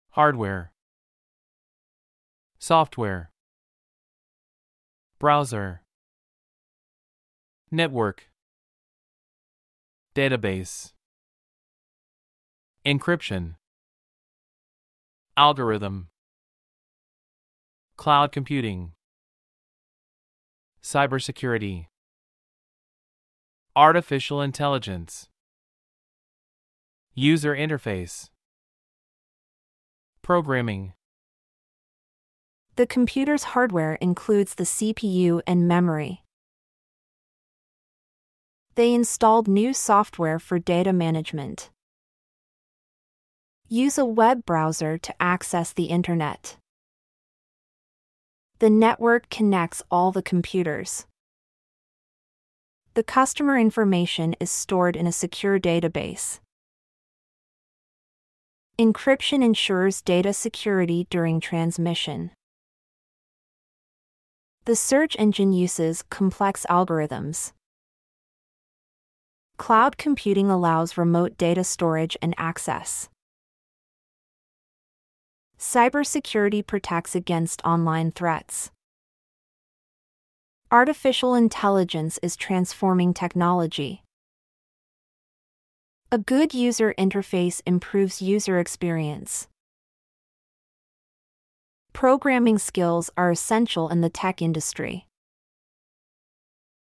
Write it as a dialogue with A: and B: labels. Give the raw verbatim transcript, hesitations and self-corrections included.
A: hardware, software, browser, network, database, encryption, algorithm, cloud computing, cybersecurity, artificial intelligence, user interface, programming.
B: The computer's hardware includes the C P U and memory. They installed new software for data management. Use a web browser to access the internet. The network connects all the computers. The customer information is stored in a secure database. Encryption ensures data security during transmission. The search engine uses complex algorithms. Cloud computing allows remote data storage and access. Cybersecurity protects against online threats. Artificial intelligence is transforming technology. A good user interface improves user experience. Programming skills are essential in the tech industry.